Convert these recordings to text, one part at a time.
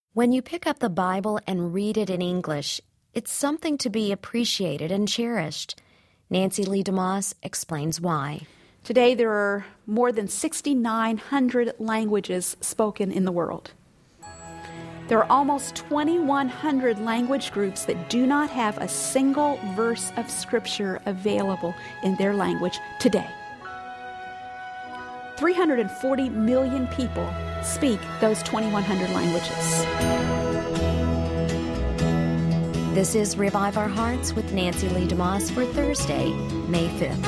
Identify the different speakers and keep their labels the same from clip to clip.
Speaker 1: When you pick up the Bible and read it in English, it's something to be appreciated and cherished. Nancy Lee DeMoss explains why.
Speaker 2: Today, there are more than 6,900 languages spoken in the world. There are almost 2,100 language groups that do not have a single verse of Scripture available in their language today. 340 million people speak those 2,100 languages.
Speaker 1: This is Revive Our Hearts with Nancy Lee DeMoss for Thursday, May 5th.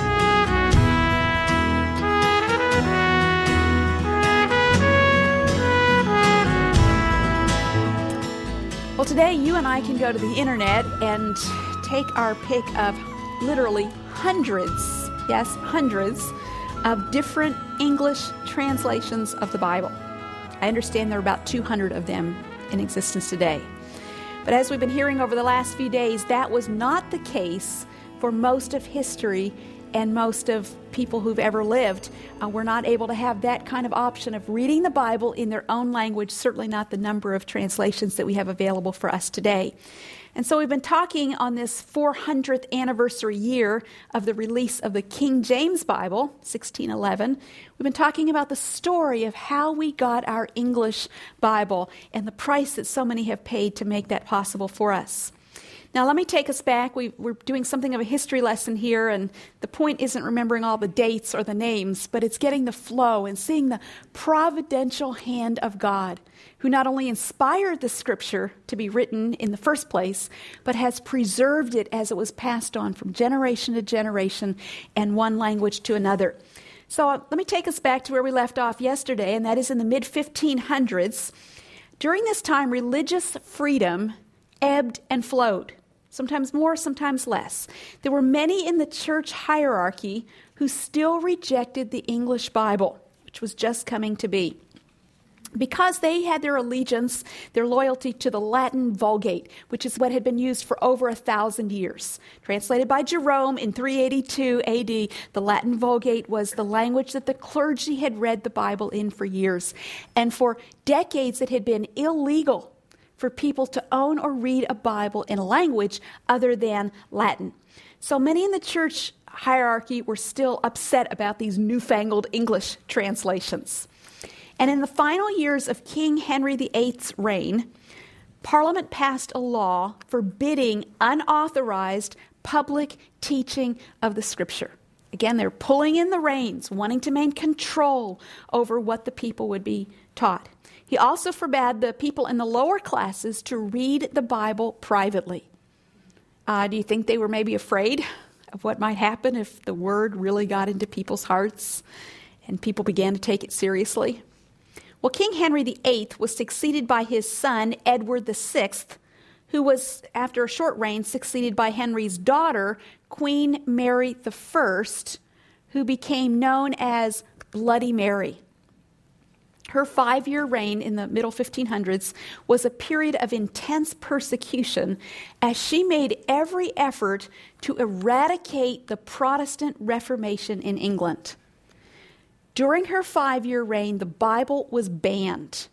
Speaker 2: Well, today you and I can go to the internet and take our pick of literally hundreds, yes, hundreds, of different English translations of the Bible. I understand there are about 200 of them in existence today. But as we've been hearing over the last few days, that was not the case for most of history and most of people who've ever lived. We're not able to have that kind of option of reading the Bible in their own language, certainly not the number of translations that we have available for us today. And so we've been talking on this 400th anniversary year of the release of the King James Bible, 1611. We've been talking about the story of how we got our English Bible and the price that so many have paid to make that possible for us. Now, let me take us back. We're doing something of a history lesson here, and the point isn't remembering all the dates or the names, but it's getting the flow and seeing the providential hand of God, who not only inspired the Scripture to be written in the first place, but has preserved it as it was passed on from generation to generation and one language to another. So let me take us back to where we left off yesterday, and that is in the mid-1500s. During this time, religious freedom ebbed and flowed. Sometimes more, sometimes less. There were many in the church hierarchy who still rejected the English Bible, which was just coming to be, because they had their allegiance, their loyalty to the Latin Vulgate, which is what had been used for over 1,000 years. Translated by Jerome in 382 AD, the Latin Vulgate was the language that the clergy had read the Bible in for years. And for decades, it had been illegal for people to own or read a Bible in a language other than Latin. So many in the church hierarchy were still upset about these newfangled English translations. And in the final years of King Henry VIII's reign, Parliament passed a law forbidding unauthorized public teaching of the Scripture. Again, they're pulling in the reins, wanting to maintain control over what the people would be taught. He also forbade the people in the lower classes to read the Bible privately. Do you think they were maybe afraid of what might happen if the word really got into people's hearts and people began to take it seriously? Well, King Henry VIII was succeeded by his son, Edward VI, who was, after a short reign, succeeded by Henry's daughter, Queen Mary I, who became known as Bloody Mary. Her 5-year reign in the middle 1500s was a period of intense persecution as she made every effort to eradicate the Protestant Reformation in England. During her 5-year reign, the Bible was banned.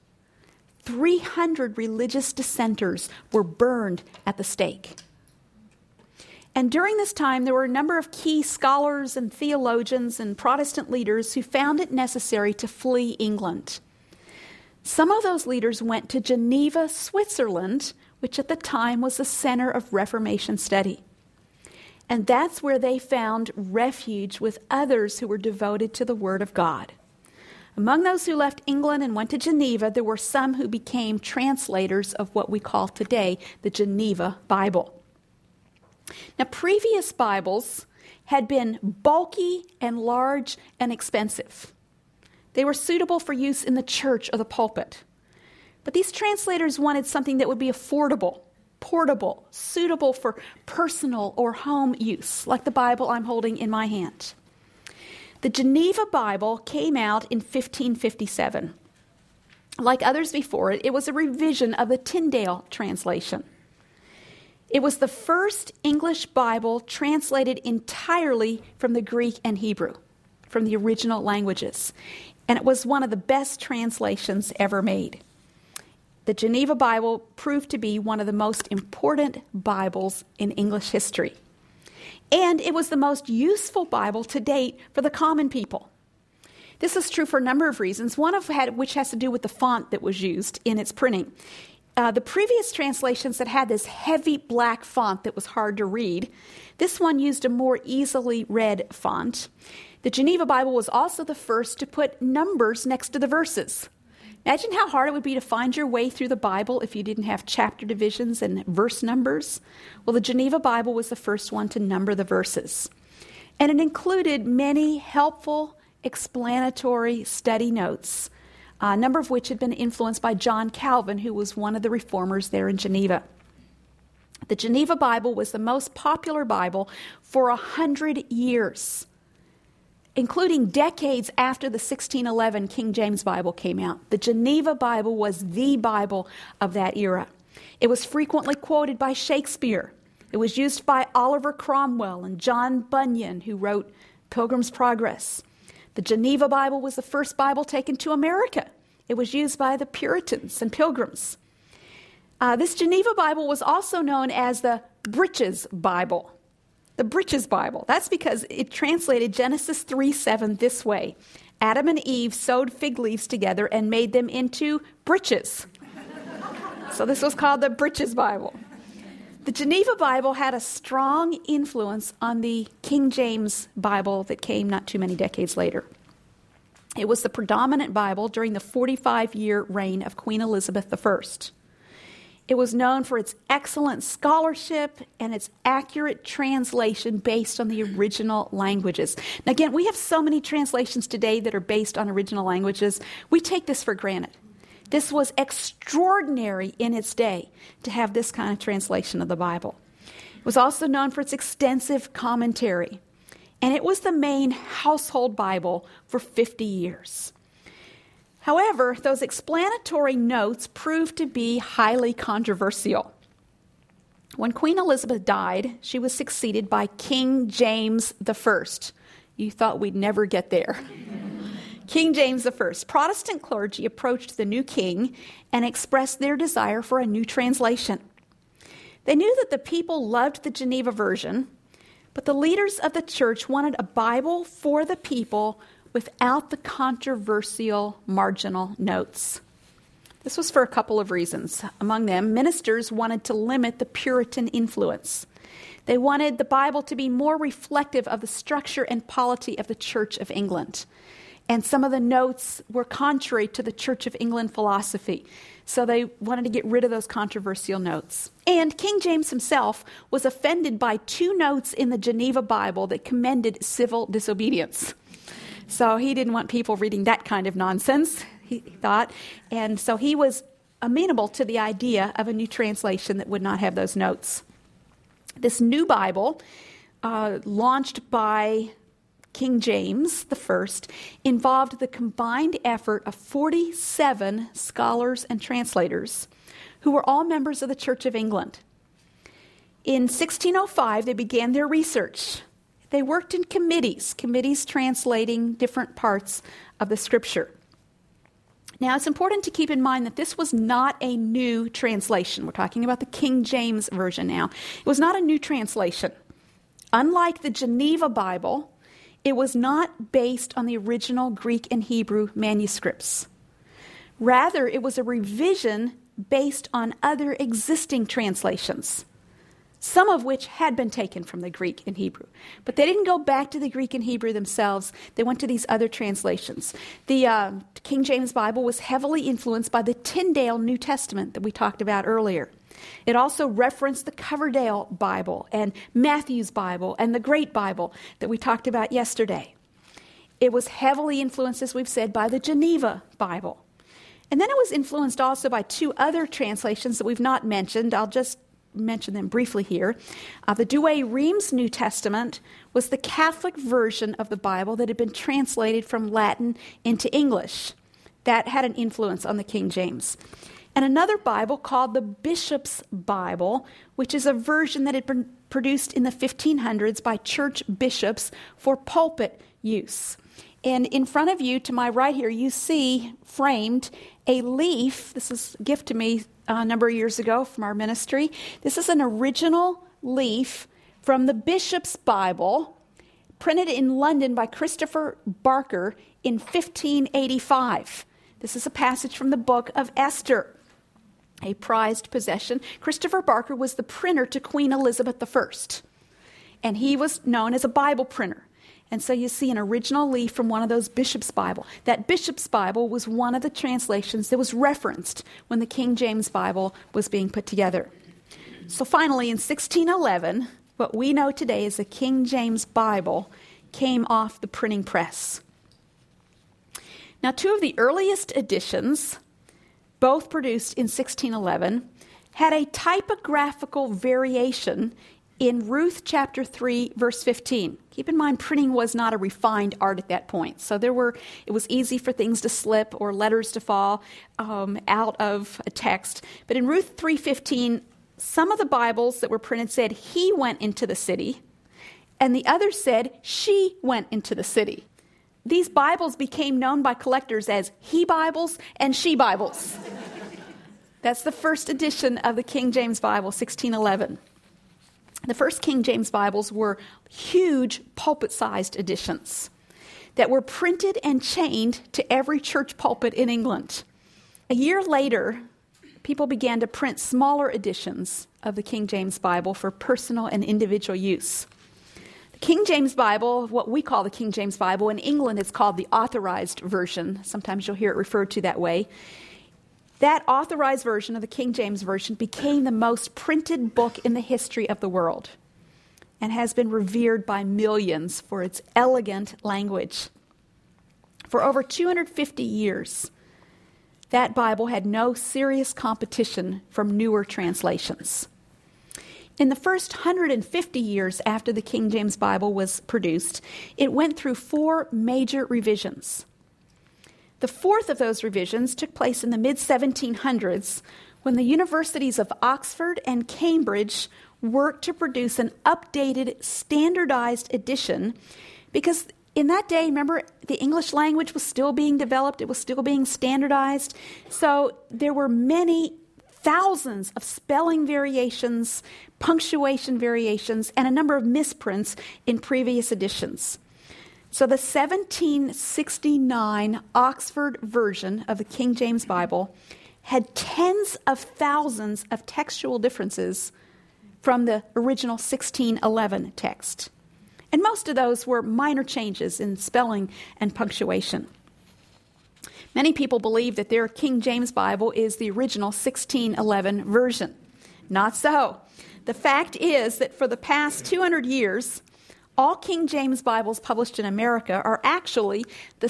Speaker 2: 300 religious dissenters were burned at the stake. And during this time, there were a number of key scholars and theologians and Protestant leaders who found it necessary to flee England. Some of those leaders went to Geneva, Switzerland, which at the time was the center of Reformation study. And that's where they found refuge with others who were devoted to the Word of God. Among those who left England and went to Geneva, there were some who became translators of what we call today the Geneva Bible. Now, previous Bibles had been bulky and large and expensive. They were suitable for use in the church or the pulpit. But these translators wanted something that would be affordable, portable, suitable for personal or home use, like the Bible I'm holding in my hand. The Geneva Bible came out in 1557. Like others before it, it was a revision of the Tyndale translation. It was the first English Bible translated entirely from the Greek and Hebrew, from the original languages. And it was one of the best translations ever made. the Geneva Bible proved to be one of the most important Bibles in English history. And it was the most useful Bible to date for the common people. This is true for a number of reasons, one of which has to do with the font that was used in its printing. The previous translations that had this heavy black font that was hard to read, this one used a more easily read font. The Geneva Bible was also the first to put numbers next to the verses. Imagine how hard it would be to find your way through the Bible if you didn't have chapter divisions and verse numbers. Well, the Geneva Bible was the first one to number the verses. And it included many helpful, explanatory study notes, a number of which had been influenced by John Calvin, who was one of the reformers there in Geneva. The Geneva Bible was the most popular Bible for 100 years, including decades after the 1611 King James Bible came out. The Geneva Bible was the Bible of that era. It was frequently quoted by Shakespeare. It was used by Oliver Cromwell and John Bunyan, who wrote Pilgrim's Progress. The Geneva Bible was the first Bible taken to America. It was used by the Puritans and Pilgrims. This Geneva Bible was also known as the Britches Bible. The Britches Bible. That's because it translated Genesis 3:7 this way. Adam and Eve sewed fig leaves together and made them into breeches. So this was called the Britches Bible. The Geneva Bible had a strong influence on the King James Bible that came not too many decades later. It was the predominant Bible during the 45-year reign of Queen Elizabeth I. It was known for its excellent scholarship and its accurate translation based on the original languages. Now again, we have so many translations today that are based on original languages. We take this for granted. This was extraordinary in its day to have this kind of translation of the Bible. It was also known for its extensive commentary, and it was the main household Bible for 50 years. However, those explanatory notes proved to be highly controversial. When Queen Elizabeth died, she was succeeded by King James I. You thought we'd never get there. King James I. Protestant clergy approached the new king and expressed their desire for a new translation. They knew that the people loved the Geneva version, but the leaders of the church wanted a Bible for the people without the controversial marginal notes. This was for a couple of reasons. Among them, ministers wanted to limit the Puritan influence. They wanted the Bible to be more reflective of the structure and polity of the Church of England. And some of the notes were contrary to the Church of England philosophy. So they wanted to get rid of those controversial notes. And King James himself was offended by 2 notes in the Geneva Bible that commended civil disobedience. So he didn't want people reading that kind of nonsense, he thought. And so he was amenable to the idea of a new translation that would not have those notes. This new Bible, launched by King James I, involved the combined effort of 47 scholars and translators who were all members of the Church of England. In 1605, they began their research. They worked in committees translating different parts of the Scripture. Now, it's important to keep in mind that this was not a new translation. We're talking about the King James Version now. It was not a new translation. Unlike the Geneva Bible, it was not based on the original Greek and Hebrew manuscripts. Rather, it was a revision based on other existing translations, some of which had been taken from the Greek and Hebrew. But they didn't go back to the Greek and Hebrew themselves. They went to these other translations. The King James Bible was heavily influenced by the Tyndale New Testament that we talked about earlier. It also referenced the Coverdale Bible and Matthew's Bible and the Great Bible that we talked about yesterday. It was heavily influenced, as we've said, by the Geneva Bible. And then it was influenced also by 2 other translations that we've not mentioned. I'll just mention them briefly here. The Douay-Rheims New Testament was the Catholic version of the Bible that had been translated from Latin into English. That had an influence on the King James. And another Bible called the Bishop's Bible, which is a version that had been produced in the 1500s by church bishops for pulpit use. And in front of you, to my right here, you see framed a leaf. This is a gift to me a number of years ago from our ministry. This is an original leaf from the Bishop's Bible, printed in London by Christopher Barker in 1585. This is a passage from the book of Esther, a prized possession. Christopher Barker was the printer to Queen Elizabeth I, and he was known as a Bible printer. And so you see an original leaf from one of those Bishop's Bible. That Bishop's Bible was one of the translations that was referenced when the King James Bible was being put together. So finally, in 1611, what we know today as the King James Bible came off the printing press. Now, two of the earliest editions, both produced in 1611, had a typographical variation in Ruth chapter 3, verse 15. Keep in mind, printing was not a refined art at that point. So it was easy for things to slip or letters to fall out of a text. But in Ruth 3:15, some of the Bibles that were printed said, "He went into the city," and the others said, "She went into the city." These Bibles became known by collectors as He Bibles and She Bibles. That's the first edition of the King James Bible, 1611. The first King James Bibles were huge pulpit-sized editions that were printed and chained to every church pulpit in England. A year later, people began to print smaller editions of the King James Bible for personal and individual use. The King James Bible, what we call the King James Bible, in England it's called the Authorized Version. Sometimes you'll hear it referred to that way. That authorized version of the King James Version became the most printed book in the history of the world and has been revered by millions for its elegant language. For over 250 years, that Bible had no serious competition from newer translations. In the first 150 years after the King James Bible was produced, it went through 4 major revisions. The fourth of those revisions took place in the mid-1700s when the universities of Oxford and Cambridge worked to produce an updated, standardized edition because in that day, remember, the English language was still being developed. It was still being standardized. So there were many thousands of spelling variations, punctuation variations, and a number of misprints in previous editions. So the 1769 Oxford version of the King James Bible had tens of thousands of textual differences from the original 1611 text. And most of those were minor changes in spelling and punctuation. Many people believe that their King James Bible is the original 1611 version. Not so. The fact is that for the past 200 years, all King James Bibles published in America are actually the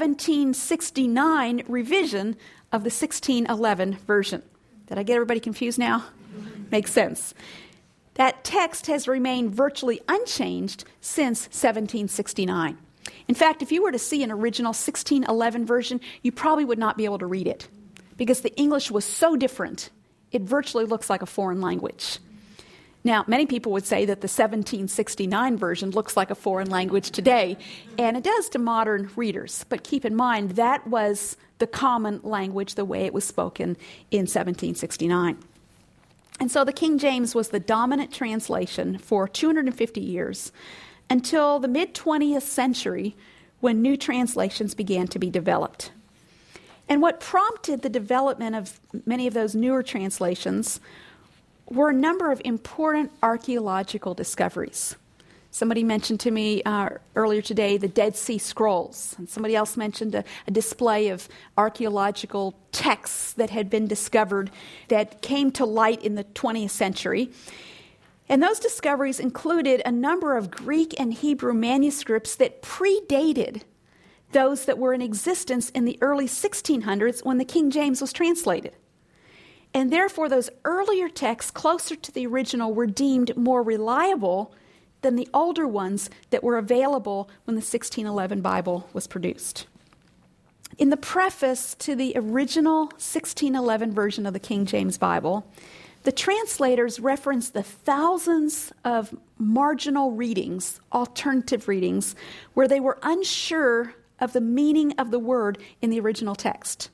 Speaker 2: 1769 revision of the 1611 version. Did I get everybody confused now? Makes sense. That text has remained virtually unchanged since 1769. In fact, if you were to see an original 1611 version, you probably would not be able to read it because the English was so different, it virtually looks like a foreign language. Now, many people would say that the 1769 version looks like a foreign language today, and it does to modern readers. But keep in mind, that was the common language, the way it was spoken in 1769. And so the King James was the dominant translation for 250 years until the mid-20th century when new translations began to be developed. And what prompted the development of many of those newer translations were a number of important archaeological discoveries. Somebody mentioned to me earlier today the Dead Sea Scrolls, and somebody else mentioned a display of archaeological texts that had been discovered that came to light in the 20th century. And those discoveries included a number of Greek and Hebrew manuscripts that predated those that were in existence in the early 1600s when the King James was translated. And therefore, those earlier texts closer to the original were deemed more reliable than the older ones that were available when the 1611 Bible was produced. In the preface to the original 1611 version of the King James Bible, the translators reference the thousands of marginal readings, alternative readings, where they were unsure of the meaning of the word in the original text.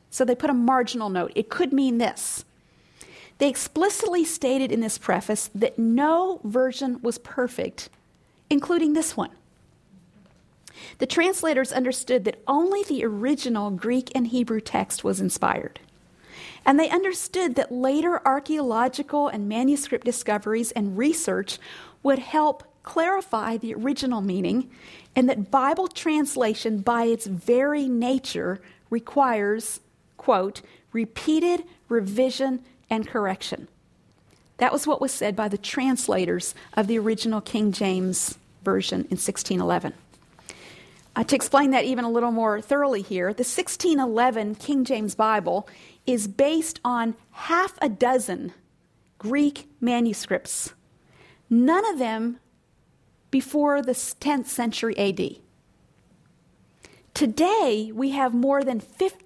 Speaker 2: So they put a marginal note. It could mean this. They explicitly stated in this preface that no version was perfect, including this one. The translators understood that only the original Greek and Hebrew text was inspired. And they understood that later archaeological and manuscript discoveries and research would help clarify the original meaning, and that Bible translation by its very nature requires, quote, repeated revision and correction. That was what was said by the translators of the original King James Version in 1611. To explain that even a little more thoroughly here, the 1611 King James Bible is based on half a dozen Greek manuscripts, none of them before the 10th century AD. Today, we have more than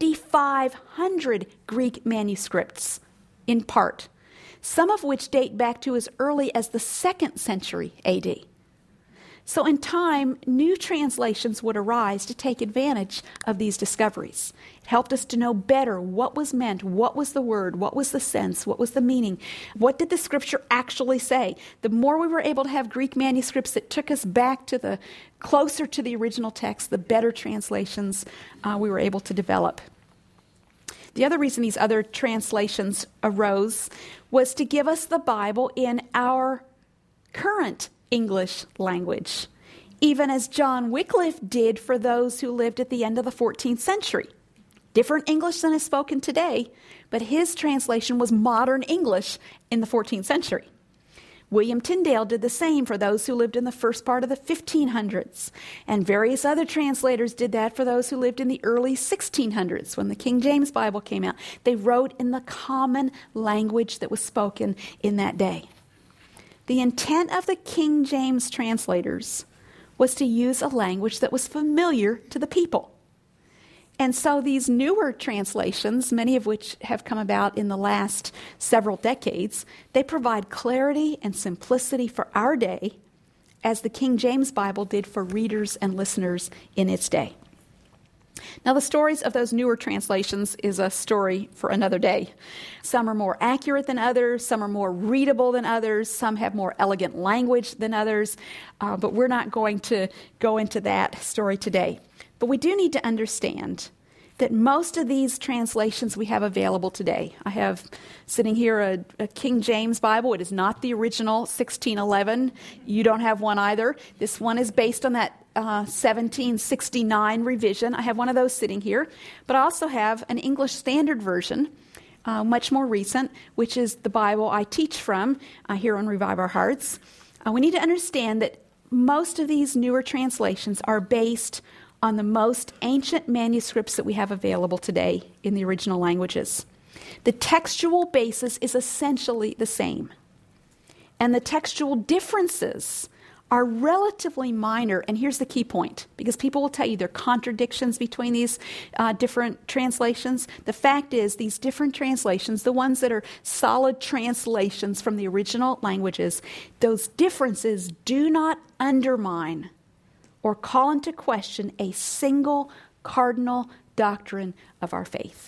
Speaker 2: 5,500 Greek manuscripts, in part, some of which date back to as early as the 2nd century AD. So in time, new translations would arise to take advantage of these discoveries. It helped us to know better what was meant, what was the word, what was the sense, what was the meaning, what did the scripture actually say. The more we were able to have Greek manuscripts that took us back to the closer to the original text, the better translations we were able to develop. The other reason these other translations arose was to give us the Bible in our current English language, even as John Wycliffe did for those who lived at the end of the 14th century. Different English than is spoken today, but his translation was modern English in the 14th century. William Tyndale did the same for those who lived in the first part of the 1500s, and various other translators did that for those who lived in the early 1600s when the King James Bible came out. They wrote in the common language that was spoken in that day. The intent of the King James translators was to use a language that was familiar to the people. And so these newer translations, many of which have come about in the last several decades, they provide clarity and simplicity for our day, as the King James Bible did for readers and listeners in its day. Now, the stories of those newer translations is a story for another day. Some are more accurate than others, some are more readable than others, some have more elegant language than others, but we're not going to go into that story today. But we do need to understand that most of these translations we have available today, I have sitting here a King James Bible. It is not the original 1611. You don't have one either. This one is based on that 1769 revision. I have one of those sitting here. But I also have an English Standard Version, much more recent, which is the Bible I teach from here on Revive Our Hearts. We need to understand that most of these newer translations are based on the most ancient manuscripts that we have available today in the original languages. The textual basis is essentially the same. And the textual differences are relatively minor. And here's the key point, because people will tell you there are contradictions between these different translations. The fact is, these different translations, the ones that are solid translations from the original languages, those differences do not undermine or call into question a single cardinal doctrine of our faith.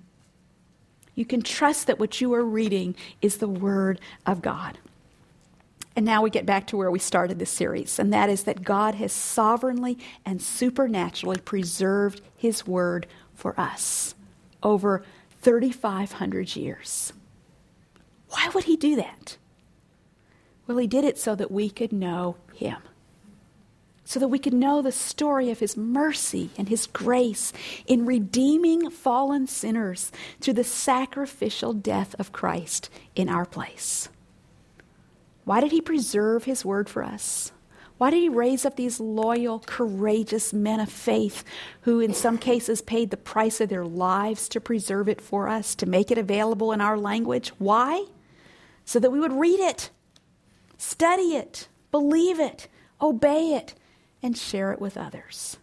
Speaker 2: You can trust that what you are reading is the Word of God. And now we get back to where we started this series, and that is that God has sovereignly and supernaturally preserved His Word for us over 3,500 years. Why would He do that? Well, He did it so that we could know Him, so that we could know the story of His mercy and His grace in redeeming fallen sinners through the sacrificial death of Christ in our place. Why did He preserve His Word for us? Why did He raise up these loyal, courageous men of faith who in some cases paid the price of their lives to preserve it for us, to make it available in our language? Why? So that we would read it, study it, believe it, obey it, and share it with others.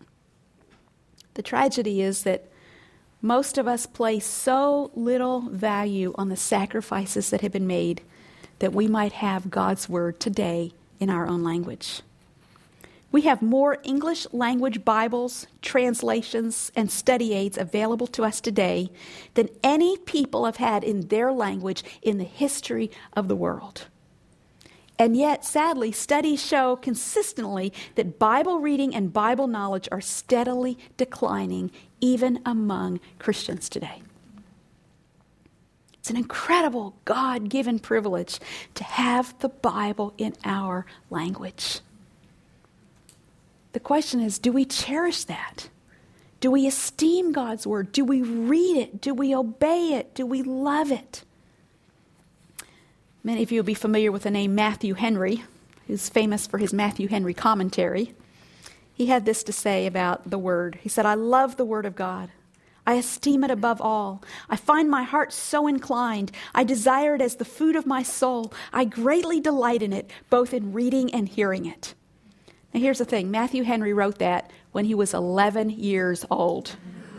Speaker 2: The tragedy is that most of us place so little value on the sacrifices that have been made that we might have God's Word today in our own language. We have more English language Bibles, translations, and study aids available to us today than any people have had in their language in the history of the world. And yet, sadly, studies show consistently that Bible reading and Bible knowledge are steadily declining, even among Christians today. It's an incredible God-given privilege to have the Bible in our language. The question is, do we cherish that? Do we esteem God's Word? Do we read it? Do we obey it? Do we love it? Many of you will be familiar with the name Matthew Henry, who's famous for his Matthew Henry commentary. He had this to say about the Word. He said, "I love the Word of God. I esteem it above all. I find my heart so inclined. I desire it as the food of my soul. I greatly delight in it, both in reading and hearing it." Now here's the thing. Matthew Henry wrote that when he was 11 years old.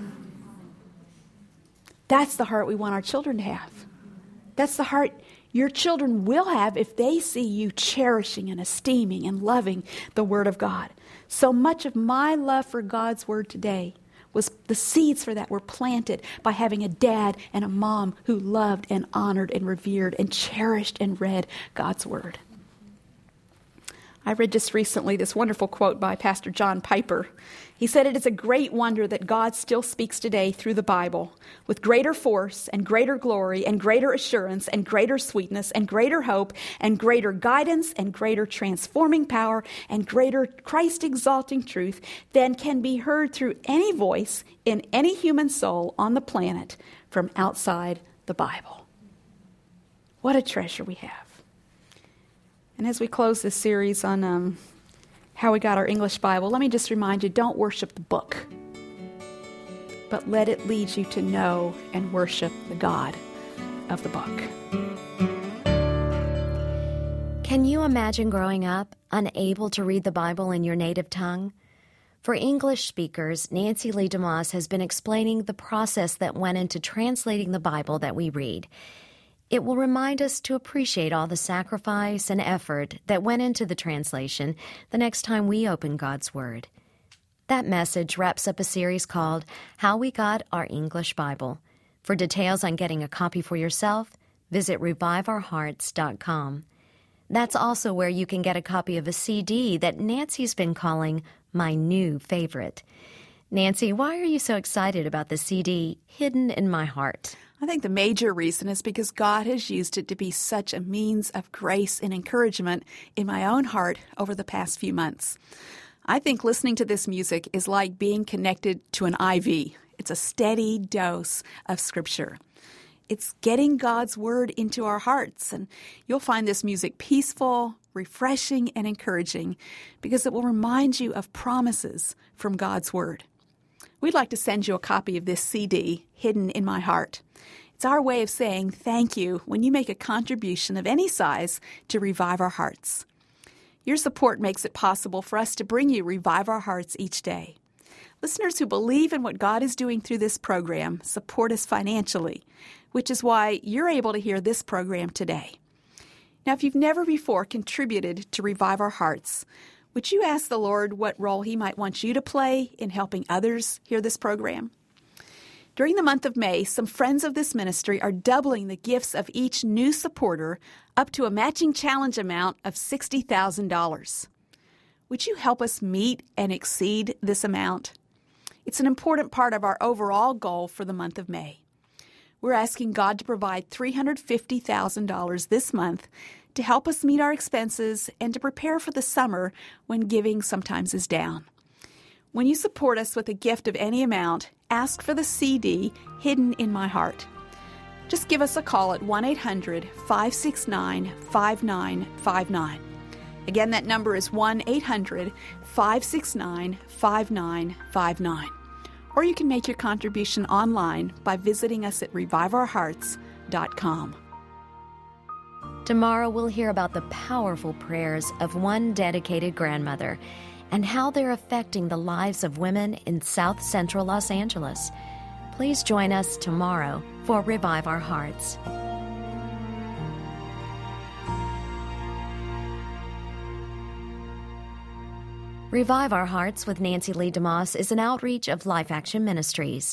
Speaker 2: That's the heart we want our children to have. That's the heart your children will have if they see you cherishing and esteeming and loving the Word of God. So much of my love for God's Word today was the seeds for that were planted by having a dad and a mom who loved and honored and revered and cherished and read God's Word. I read just recently this wonderful quote by Pastor John Piper. He said, "It is a great wonder that God still speaks today through the Bible with greater force and greater glory and greater assurance and greater sweetness and greater hope and greater guidance and greater transforming power and greater Christ-exalting truth than can be heard through any voice in any human soul on the planet from outside the Bible." What a treasure we have. And as we close this series on how we got our English Bible, let me just remind you, don't worship the book, but let it lead you to know and worship the God of the book.
Speaker 1: Can you imagine growing up unable to read the Bible in your native tongue? For English speakers, Nancy Lee DeMoss has been explaining the process that went into translating the Bible that we read. It will remind us to appreciate all the sacrifice and effort that went into the translation the next time we open God's Word. That message wraps up a series called How We Got Our English Bible. For details on getting a copy for yourself, visit reviveourhearts.com. That's also where you can get a copy of a CD that Nancy's been calling My New Favorite. Nancy, why are you so excited about the CD, Hidden in My Heart?
Speaker 2: I think the major reason is because God has used it to be such a means of grace and encouragement in my own heart over the past few months. I think listening to this music is like being connected to an IV. It's a steady dose of Scripture. It's getting God's Word into our hearts, and you'll find this music peaceful, refreshing, and encouraging because it will remind you of promises from God's Word. We'd like to send you a copy of this CD, Hidden in My Heart. It's our way of saying thank you when you make a contribution of any size to Revive Our Hearts. Your support makes it possible for us to bring you Revive Our Hearts each day. Listeners who believe in what God is doing through this program support us financially, which is why you're able to hear this program today. Now, if you've never before contributed to Revive Our Hearts, would you ask the Lord what role He might want you to play in helping others hear this program? During the month of May, some friends of this ministry are doubling the gifts of each new supporter up to a matching challenge amount of $60,000. Would you help us meet and exceed this amount? It's an important part of our overall goal for the month of May. We're asking God to provide $350,000 this month to help us meet our expenses and to prepare for the summer when giving sometimes is down. When you support us with a gift of any amount, ask for the CD, Hidden in My Heart. Just give us a call at 1-800-569-5959. Again, that number is 1-800-569-5959. Or you can make your contribution online by visiting us at reviveourhearts.com.
Speaker 1: Tomorrow we'll hear about the powerful prayers of one dedicated grandmother and how they're affecting the lives of women in South Central Los Angeles. Please join us tomorrow for Revive Our Hearts. Revive Our Hearts with Nancy Lee DeMoss is an outreach of Life Action Ministries.